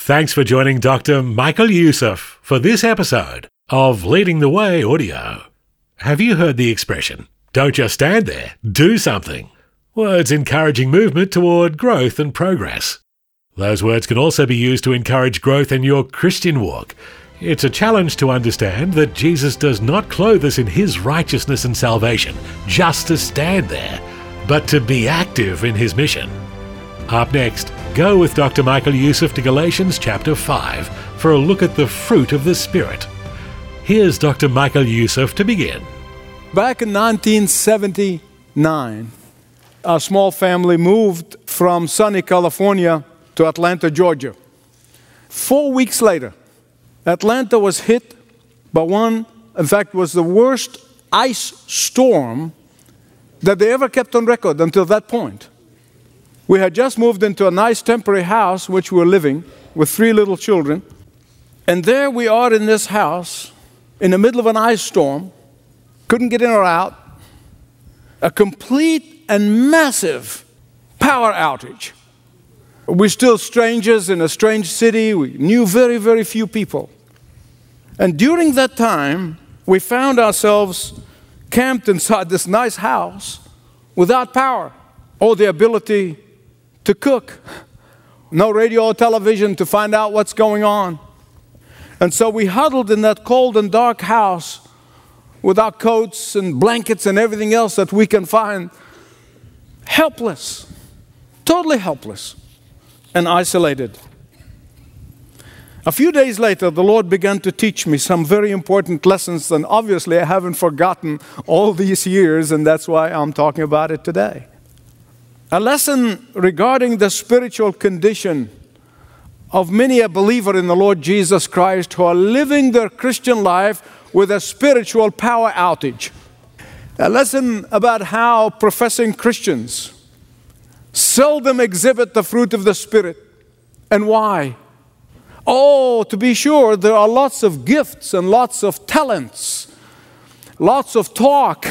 Thanks for joining Dr. Michael Youssef for this episode of Leading the Way Audio. Have you heard the expression, don't just stand there, do something? Words encouraging movement toward growth and progress. Those words can also be used to encourage growth in your Christian walk. It's a challenge to understand that Jesus does not clothe us in his righteousness and salvation just to stand there, but to be active in his mission. Up next, go with Dr. Michael Youssef to Galatians chapter 5 for a look at the fruit of the Spirit. Here's Dr. Michael Youssef to begin. Back in 1979, our small family moved from sunny California to Atlanta, Georgia. 4 weeks later, Atlanta was hit by was the worst ice storm that they ever kept on record until that point. We had just moved into a nice temporary house which we were living with 3 little children. And there we are in this house in the middle of an ice storm, couldn't get in or out, a complete and massive power outage. We're still strangers in a strange city. We knew very, very few people. And during that time, we found ourselves camped inside this nice house without power or the ability to cook. No radio or television to find out what's going on. And so we huddled in that cold and dark house with our coats and blankets and everything else that we can find. Helpless, totally helpless and isolated. A few days later, the Lord began to teach me some very important lessons, and obviously I haven't forgotten all these years, and that's why I'm talking about it today. A lesson regarding the spiritual condition of many a believer in the Lord Jesus Christ who are living their Christian life with a spiritual power outage. A lesson about how professing Christians seldom exhibit the fruit of the Spirit and why. Oh, to be sure, there are lots of gifts and lots of talents, lots of talk,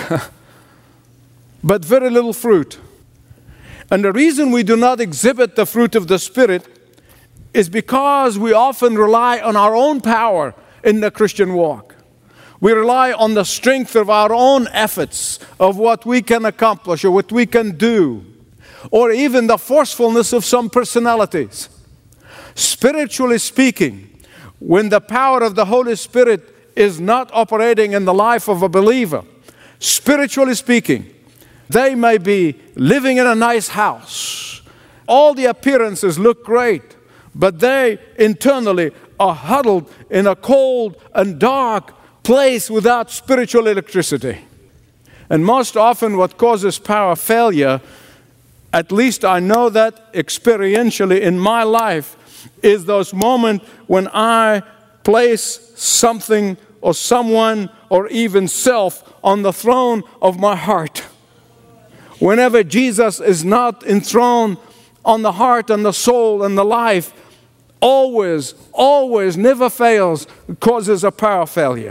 but very little fruit. And the reason we do not exhibit the fruit of the Spirit is because we often rely on our own power in the Christian walk. We rely on the strength of our own efforts, of what we can accomplish or what we can do, or even the forcefulness of some personalities. Spiritually speaking, when the power of the Holy Spirit is not operating in the life of a believer, spiritually speaking, they may be living in a nice house. All the appearances look great, but they internally are huddled in a cold and dark place without spiritual electricity. And most often what causes power failure, at least I know that experientially in my life, is those moments when I place something or someone or even self on the throne of my heart. Whenever Jesus is not enthroned on the heart and the soul and the life, always, never fails, causes a power failure.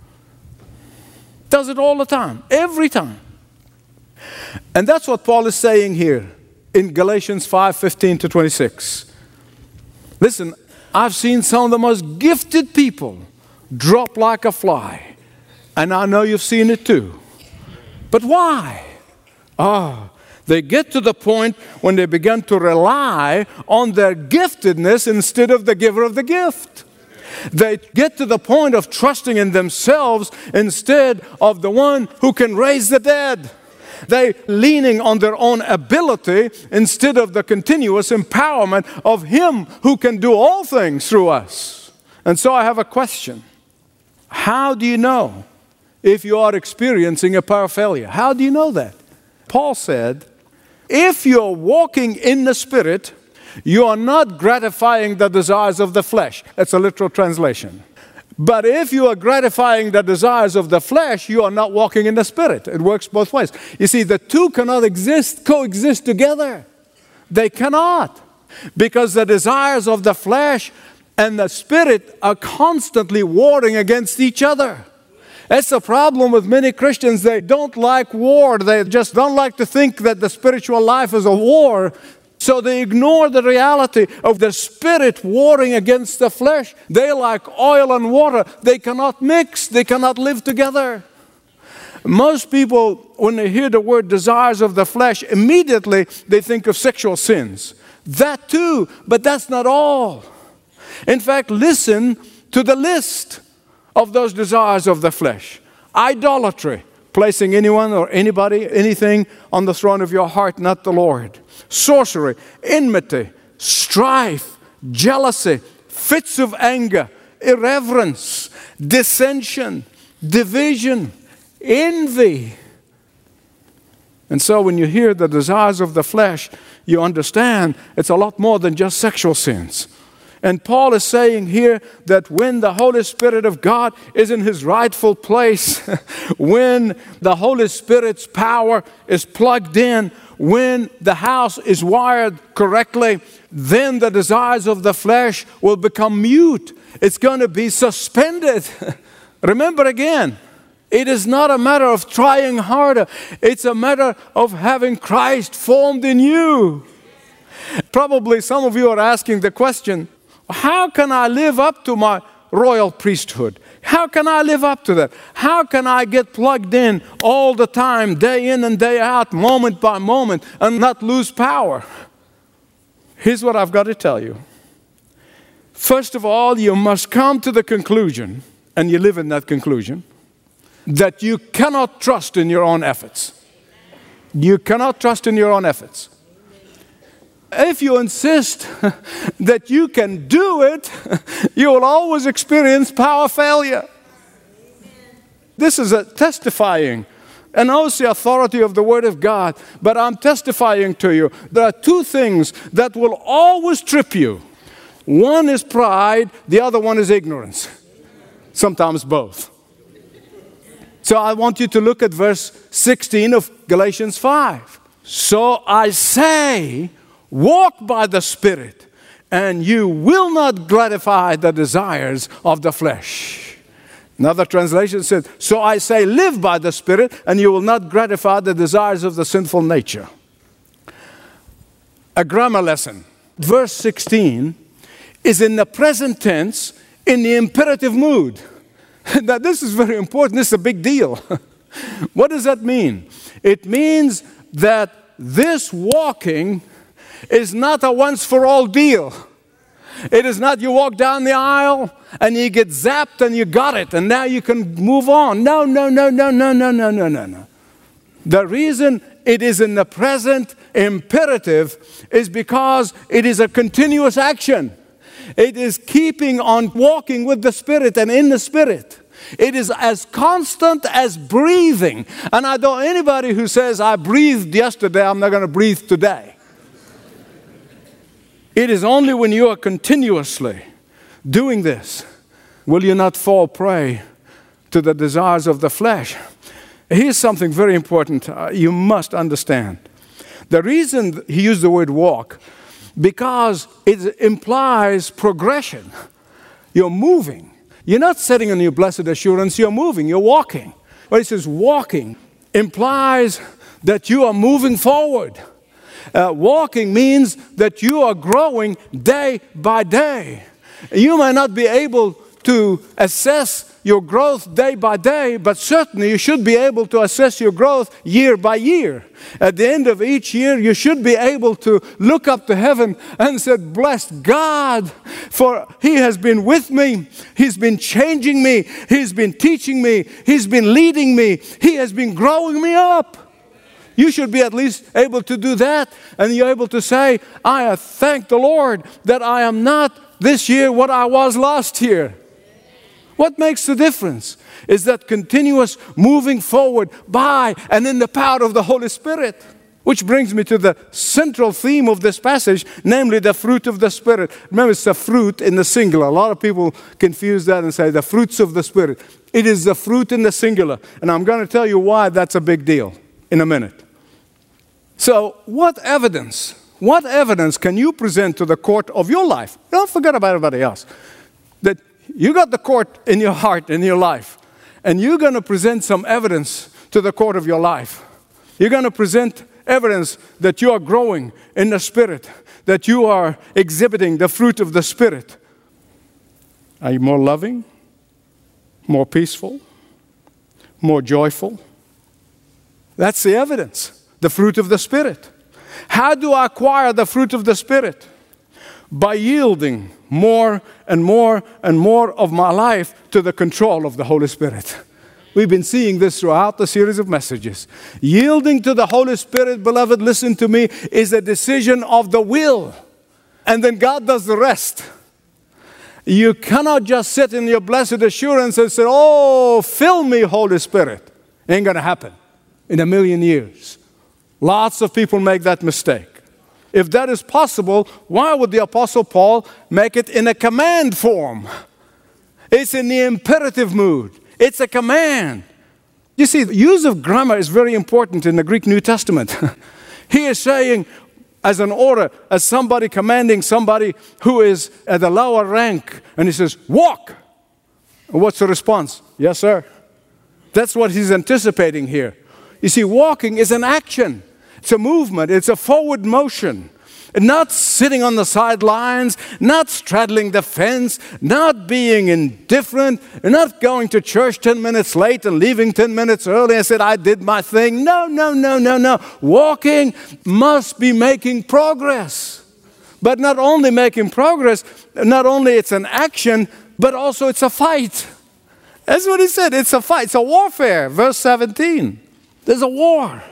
Does it all the time, every time. And that's what Paul is saying here in Galatians 5:15-26. Listen, I've seen some of the most gifted people drop like a fly. And I know you've seen it too. But why? They get to the point when they begin to rely on their giftedness instead of the giver of the gift. They get to the point of trusting in themselves instead of the one who can raise the dead. They're leaning on their own ability instead of the continuous empowerment of Him who can do all things through us. And so I have a question. How do you know if you are experiencing a power failure? How do you know that? Paul said, if you're walking in the Spirit, you are not gratifying the desires of the flesh. That's a literal translation. But if you are gratifying the desires of the flesh, you are not walking in the Spirit. It works both ways. You see, the two cannot coexist together. They cannot. Because the desires of the flesh and the Spirit are constantly warring against each other. That's the problem with many Christians. They don't like war. They just don't like to think that the spiritual life is a war. So they ignore the reality of the Spirit warring against the flesh. They like oil and water. They cannot mix. They cannot live together. Most people, when they hear the word desires of the flesh, immediately they think of sexual sins. That too, but that's not all. In fact, listen to the list of those desires of the flesh. Idolatry, placing anyone or anybody, anything on the throne of your heart, not the Lord. Sorcery, enmity, strife, jealousy, fits of anger, irreverence, dissension, division, envy. And so when you hear the desires of the flesh, you understand it's a lot more than just sexual sins. And Paul is saying here that when the Holy Spirit of God is in His rightful place, when the Holy Spirit's power is plugged in, when the house is wired correctly, then the desires of the flesh will become mute. It's going to be suspended. Remember again, it is not a matter of trying harder. It's a matter of having Christ formed in you. Probably some of you are asking the question, how can I live up to my royal priesthood? How can I live up to that? How can I get plugged in all the time, day in and day out, moment by moment, and not lose power? Here's what I've got to tell you. First of all, you must come to the conclusion, and you live in that conclusion, that you cannot trust in your own efforts. You cannot trust in your own efforts. If you insist that you can do it, you will always experience power failure. This is a testifying. And also the authority of the Word of God. But I'm testifying to you. There are two things that will always trip you. One is pride. The other one is ignorance. Sometimes both. So I want you to look at verse 16 of Galatians 5. So I say, walk by the Spirit, and you will not gratify the desires of the flesh. Another translation says, so I say, live by the Spirit, and you will not gratify the desires of the sinful nature. A grammar lesson. Verse 16 is in the present tense in the imperative mood. Now, this is very important. This is a big deal. What does that mean? It means that this walking is not a once-for-all deal. It is not you walk down the aisle and you get zapped and you got it and now you can move on. No. The reason it is in the present imperative is because it is a continuous action. It is keeping on walking with the Spirit and in the Spirit. It is as constant as breathing. And I don't anybody who says, I breathed yesterday, I'm not going to breathe today. It is only when you are continuously doing this will you not fall prey to the desires of the flesh. Here's something very important you must understand. The reason he used the word walk, because it implies progression. You're moving. You're not sitting on your blessed assurance, you're moving, you're walking. When he says walking, implies that you are moving forward. Walking means that you are growing day by day. You may not be able to assess your growth day by day, but certainly you should be able to assess your growth year by year. At the end of each year, you should be able to look up to heaven and say, bless God, for He has been with me. He's been changing me. He's been teaching me. He's been leading me. He has been growing me up. You should be at least able to do that, and you're able to say, I thank the Lord that I am not this year what I was last year. What makes the difference is that continuous moving forward by and in the power of the Holy Spirit. Which brings me to the central theme of this passage, namely the fruit of the Spirit. Remember, it's the fruit in the singular. A lot of people confuse that and say the fruits of the Spirit. It is the fruit in the singular. And I'm going to tell you why that's a big deal in a minute. So what evidence can you present to the court of your life? Don't forget about everybody else. That you got the court in your heart, in your life, and you're going to present some evidence to the court of your life. You're going to present evidence that you are growing in the Spirit, that you are exhibiting the fruit of the Spirit? Are you more loving, more peaceful, more joyful? That's the evidence, the fruit of the Spirit. How do I acquire the fruit of the Spirit? By yielding more and more and more of my life to the control of the Holy Spirit. We've been seeing this throughout the series of messages. Yielding to the Holy Spirit, beloved, listen to me, is a decision of the will. And then God does the rest. You cannot just sit in your blessed assurance and say, oh, fill me, Holy Spirit. Ain't going to happen in a million years. Lots of people make that mistake. If that is possible, why would the Apostle Paul make it in a command form? It's in the imperative mood. It's a command. You see, the use of grammar is very important in the Greek New Testament. He is saying, as an order, as somebody commanding somebody who is at a lower rank, and he says, walk. And what's the response? Yes, sir. That's what he's anticipating here. You see, walking is an action. It's a movement. It's a forward motion. Not sitting on the sidelines, not straddling the fence, not being indifferent, not going to church 10 minutes late and leaving 10 minutes early and said, I did my thing. No. Walking must be making progress. But not only making progress, not only it's an action, but also it's a fight. That's what he said. It's a fight. It's a warfare. Verse 17. There's a war.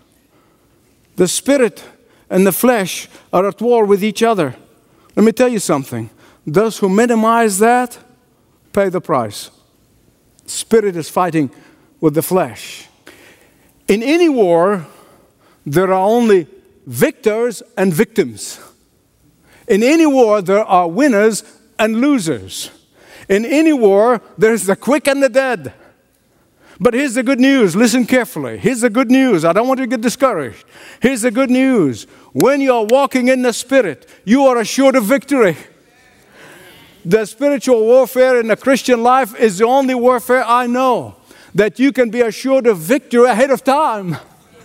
The Spirit and the flesh are at war with each other. Let me tell you something. Those who minimize that pay the price. Spirit is fighting with the flesh. In any war, there are only victors and victims. In any war, there are winners and losers. In any war, there's the quick and the dead. But here's the good news. Listen carefully. Here's the good news. I don't want you to get discouraged. Here's the good news. When you are walking in the Spirit, you are assured of victory. The spiritual warfare in the Christian life is the only warfare I know that you can be assured of victory ahead of time.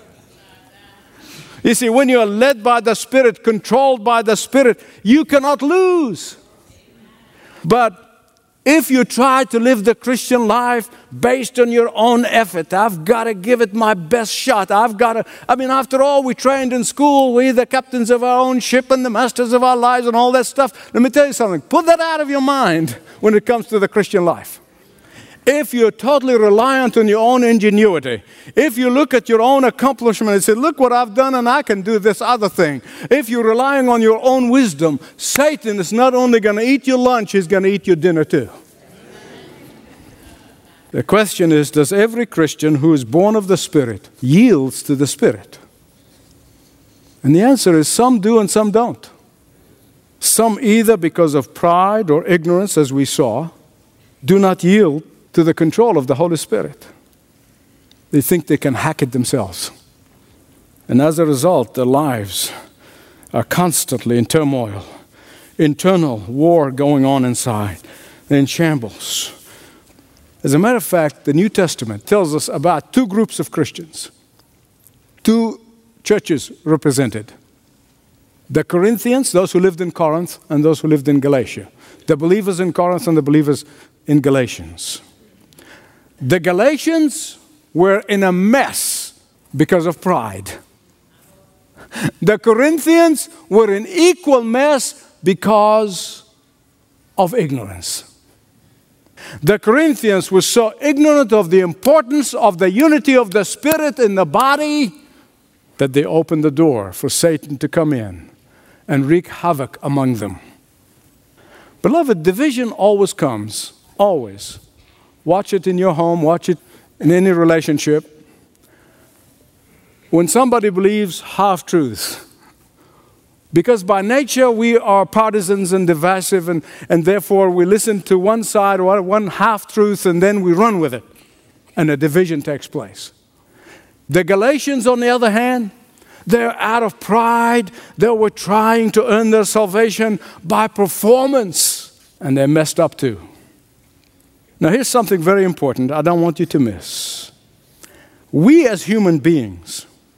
You see, when you are led by the Spirit, controlled by the Spirit, you cannot lose. But if you try to live the Christian life based on your own effort, I've got to give it my best shot. After all, we trained in school. We're the captains of our own ship and the masters of our lives and all that stuff. Let me tell you something. Put that out of your mind when it comes to the Christian life. If you're totally reliant on your own ingenuity, if you look at your own accomplishment and say, look what I've done and I can do this other thing. If you're relying on your own wisdom, Satan is not only going to eat your lunch, he's going to eat your dinner too. The question is, does every Christian who is born of the Spirit yields to the Spirit? And the answer is some do and some don't. Some either because of pride or ignorance, as we saw, do not yield to the control of the Holy Spirit. They think they can hack it themselves. And as a result, their lives are constantly in turmoil. Internal war going on inside. They're in shambles. As a matter of fact, the New Testament tells us about two groups of Christians. Two churches represented. The Corinthians, those who lived in Corinth, and those who lived in Galatia. The believers in Corinth and the believers in Galatians. The Galatians were in a mess because of pride. The Corinthians were in equal mess because of ignorance. The Corinthians were so ignorant of the importance of the unity of the Spirit in the body that they opened the door for Satan to come in and wreak havoc among them. Beloved, division always comes, always. Watch it in your home, watch it in any relationship. When somebody believes half-truths, because by nature we are partisans and divisive, and therefore we listen to one side or one half-truth and then we run with it, and a division takes place. The Galatians, on the other hand, they're out of pride. They were trying to earn their salvation by performance, and they messed up too. Now here's something very important I don't want you to miss. We as human beings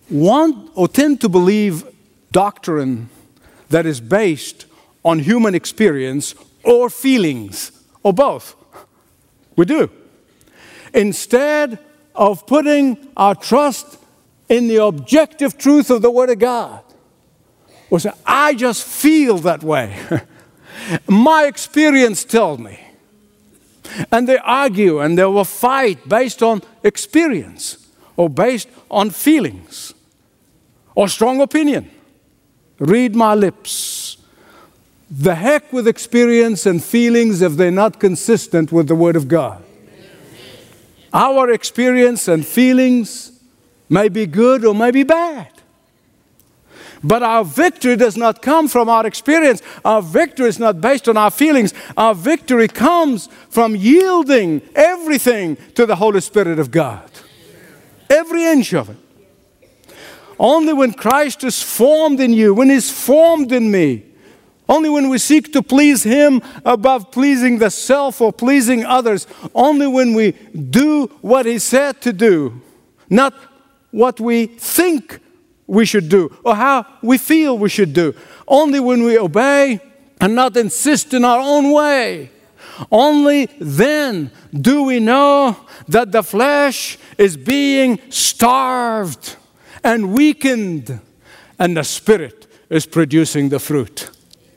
want or tend to believe doctrine that is based on human experience or feelings, or both. We do. Instead of putting our trust in the objective truth of the Word of God. We say, I just feel that way. My experience tells me. And they argue and they will fight based on experience or based on feelings or strong opinion. Read my lips. The heck with experience and feelings if they're not consistent with the Word of God. Our experience and feelings may be good or may be bad. But our victory does not come from our experience. Our victory is not based on our feelings. Our victory comes from yielding everything to the Holy Spirit of God. Every inch of it. Only when Christ is formed in you, when He's formed in me, only when we seek to please Him above pleasing the self or pleasing others, only when we do what He said to do, not what we think we should do or how we feel we should do, only when we obey and not insist in our own way, only then do we know that the flesh is being starved and weakened and the Spirit is producing the fruit.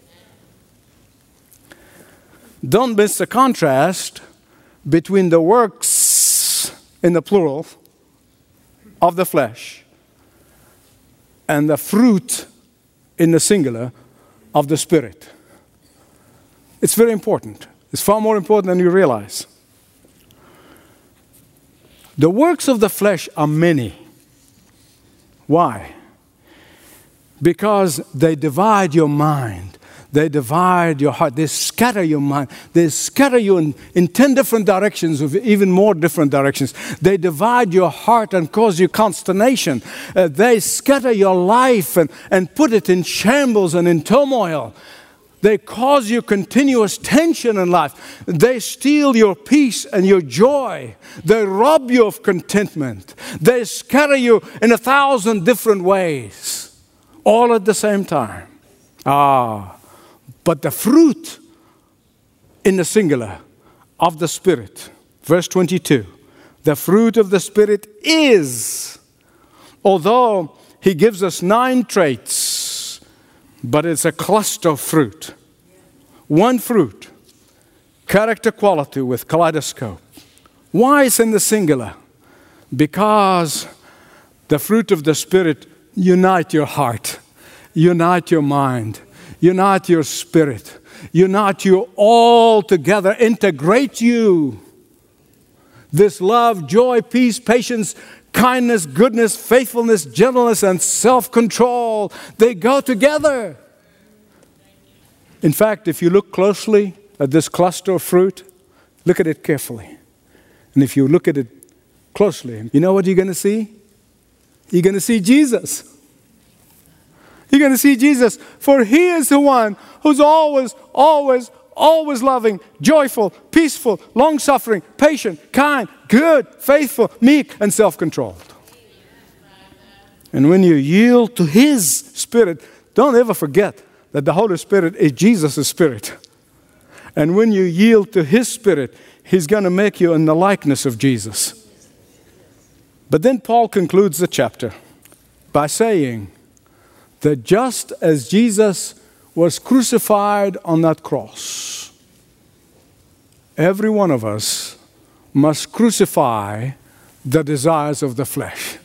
Don't miss the contrast between the works in the plural of the flesh and the fruit in the singular of the Spirit. It's very important. It's far more important than you realize. The works of the flesh are many. Why? Because they divide your mind. They divide your heart. They scatter your mind. They scatter you in 10 different directions, or even more different directions. They divide your heart and cause you consternation. They scatter your life and put it in shambles and in turmoil. They cause you continuous tension in life. They steal your peace and your joy. They rob you of contentment. They scatter you in 1,000 different ways, all at the same time. But the fruit in the singular of the Spirit, verse 22, the fruit of the Spirit is, although He gives us 9 traits, but it's a cluster of fruit. One fruit, character quality with kaleidoscope. Why is in the singular? Because the fruit of the Spirit unite your heart, unite your mind, unite your spirit, unite you all together, integrate you. This love, joy, peace, patience, kindness, goodness, faithfulness, gentleness, and self-control, they go together. In fact, if you look closely at this cluster of fruit, look at it carefully. And if you look at it closely, you know what you're going to see? You're going to see Jesus. You're going to see Jesus, for He is the one who's always, always, always loving, joyful, peaceful, long-suffering, patient, kind, good, faithful, meek, and self-controlled. And when you yield to His Spirit, don't ever forget that the Holy Spirit is Jesus' Spirit. And when you yield to His Spirit, He's going to make you in the likeness of Jesus. But then Paul concludes the chapter by saying that just as Jesus was crucified on that cross, every one of us must crucify the desires of the flesh.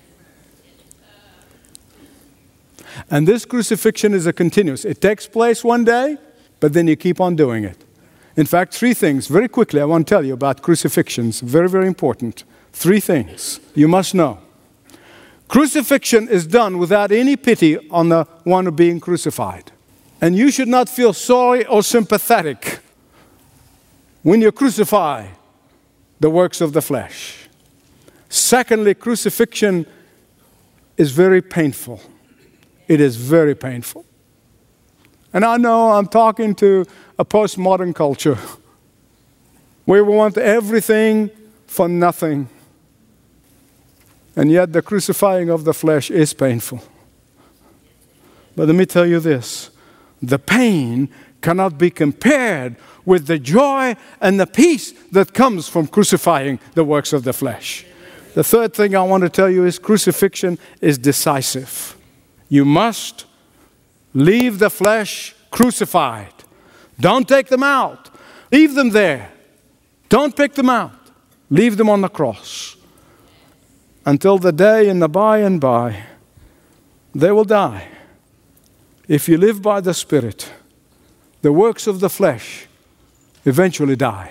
And this crucifixion is a continuous. It takes place one day, but then you keep on doing it. In fact, 3 things, very quickly, I want to tell you about crucifixions. Very, very important. 3 things you must know. Crucifixion is done without any pity on the one being crucified. And you should not feel sorry or sympathetic when you crucify the works of the flesh. Secondly, crucifixion is very painful. It is very painful. And I know I'm talking to a postmodern culture where we want everything for nothing. And yet the crucifying of the flesh is painful. But let me tell you this, the pain cannot be compared with the joy and the peace that comes from crucifying the works of the flesh. The third thing I want to tell you is crucifixion is decisive. You must leave the flesh crucified. Don't take them out. Leave them there. Don't pick them out. Leave them on the cross. Until the day in the by and by, they will die. If you live by the Spirit, the works of the flesh eventually die.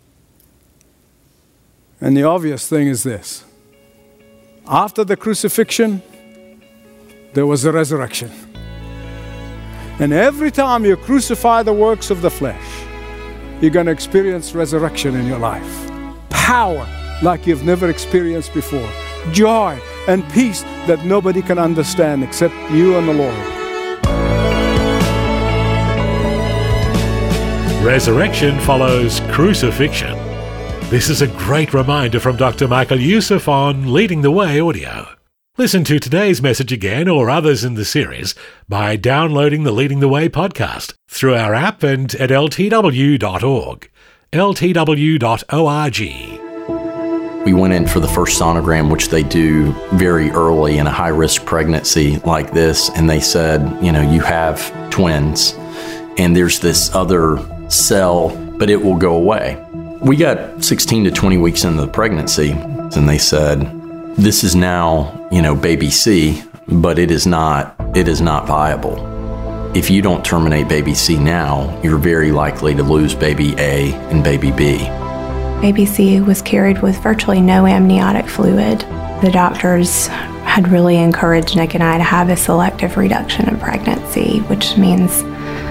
And the obvious thing is this. After the crucifixion, there was a resurrection. And every time you crucify the works of the flesh, you're going to experience resurrection in your life. Power like you've never experienced before. Joy and peace that nobody can understand except you and the Lord. Resurrection follows crucifixion. This is a great reminder from Dr. Michael Youssef on Leading the Way audio. Listen to today's message again or others in the series by downloading the Leading the Way podcast through our app and at ltw.org. ltw.org. We went in for the first sonogram, which they do very early in a high-risk pregnancy like this, and they said, you have twins, and there's this other cell, but it will go away. We got 16 to 20 weeks into the pregnancy, and they said, this is now, baby C, but it is not viable. If you don't terminate baby C now, you're very likely to lose baby A and baby B. Baby C was carried with virtually no amniotic fluid. The doctors had really encouraged Nick and I to have a selective reduction in pregnancy, which means,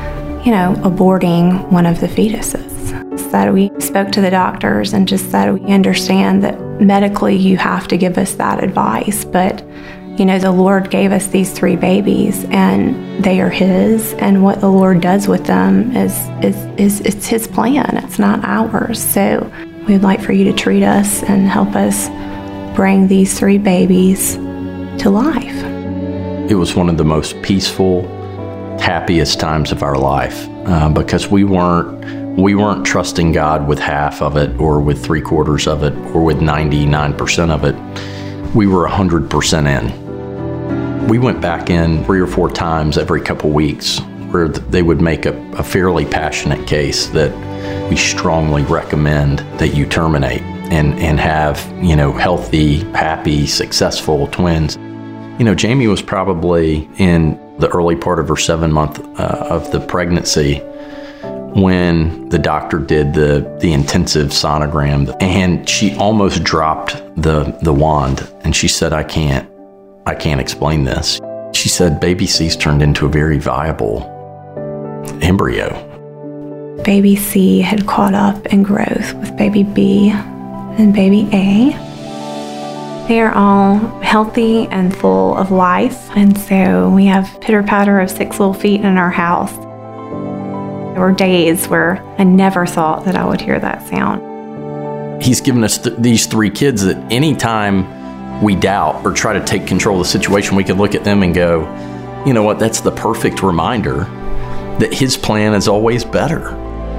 aborting one of the fetuses. So that we spoke to the doctors and just said, we understand that medically you have to give us that advice, but the Lord gave us these 3 babies and they are His, and what the Lord does with them is it's His plan. It's not ours. So we'd like for you to treat us and help us bring these 3 babies to life. It was one of the most peaceful, happiest times of our life because we weren't trusting God with half of it or with 3/4 of it or with 99% of it. We were 100% in. We went back in 3 or 4 times every couple weeks where they would make a fairly passionate case that we strongly recommend that you terminate and have, healthy, happy, successful twins. Jamie was probably in the early part of her 7-month of the pregnancy when the doctor did the intensive sonogram, and she almost dropped the wand, and she said, I can't explain this. She said, baby C's turned into a very viable embryo. Baby C had caught up in growth with baby B and baby A. They are all healthy and full of life, and so we have pitter-patter of 6 little feet in our house. There were days where I never thought that I would hear that sound. He's given us these 3 kids that anytime we doubt or try to take control of the situation, we can look at them and go, you know what, that's the perfect reminder that His plan is always better.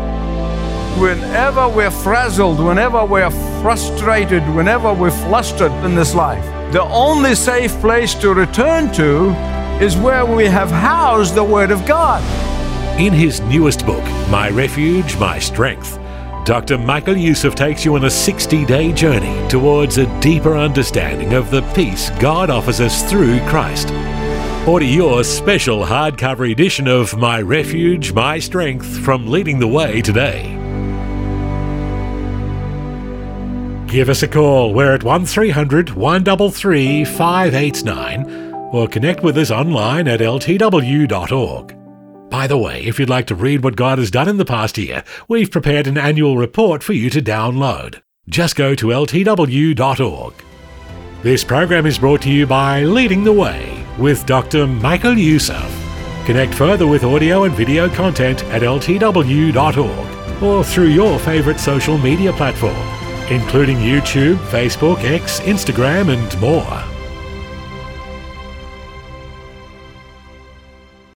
Whenever we're frazzled, whenever we're frustrated, whenever we're flustered in this life, the only safe place to return to is where we have housed the Word of God. In his newest book, My Refuge, My Strength, Dr. Michael Youssef takes you on a 60-day journey towards a deeper understanding of the peace God offers us through Christ. Order your special hardcover edition of My Refuge, My Strength from Leading the Way today. Give us a call. We're at 1300-133-589 or connect with us online at ltw.org. By the way, if you'd like to read what God has done in the past year, we've prepared an annual report for you to download. Just go to ltw.org. This program is brought to you by Leading the Way with Dr. Michael Youssef. Connect further with audio and video content at ltw.org or through your favorite social media platform. including YouTube, Facebook, X, Instagram, and more.